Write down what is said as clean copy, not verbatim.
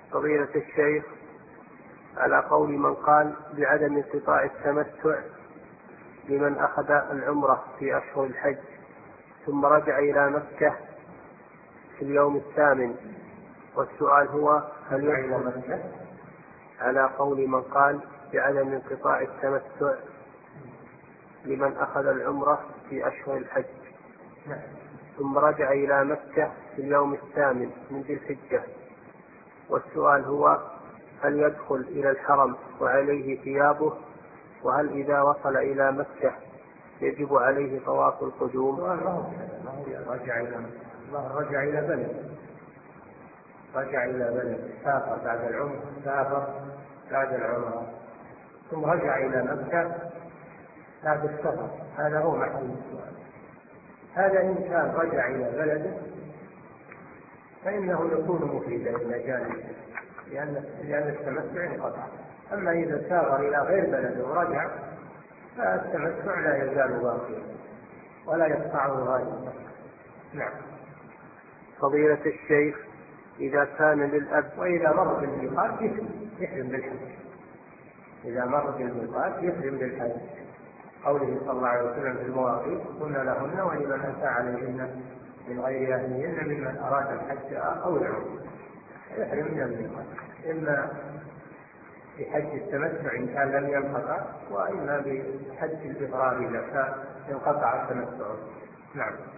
فضيلة الشيخ، على قول من قال بعدم انقطاع التمتع لمن أخذ العمرة في أشهر الحج ثم رجع إلى مكة في اليوم الثامن، والسؤال هو هل يدخل على قول من قال بعدم انقطاع التمتع لمن أخذ العمرة في أشهر الحج ثم رجع إلى مكة في اليوم الثامن من ذي الحجة، والسؤال هو هل يدخل إلى الحرم وعليه ثيابه، وهل إذا وصل إلى مكة يجب عليه طواف القدوم؟ رجع إلى بلد سافر بعد العمرة ثم رجع إلى مكة بعد السفر، هذا هو محل السؤال. هذا إن كان رجع إلى بلده فإنه يكون مفيدا إلى جانب، لأن التمتع انقطع. أما إذا سافر إلى غير بلده ورجع فالتمتع لا يزال باقيا ولا يقطعه غالبا. نعم. فضيلة الشيخ، إذا كان للأب وإذا مر بالميقات يحرم بالحج، إذا مر بالميقات يحرم بالحج، قوله صلى الله عليه وسلم في المواقيت قلنا لهن ولمن أتى عليهن من غير أهلهن ممن أراد الحج أو العمرة يحرم من الميقات، إما بحج التمتع إن كان لم ينقطع، وإما بحج الإفراد إذا كان انقطع التمتع. نعم.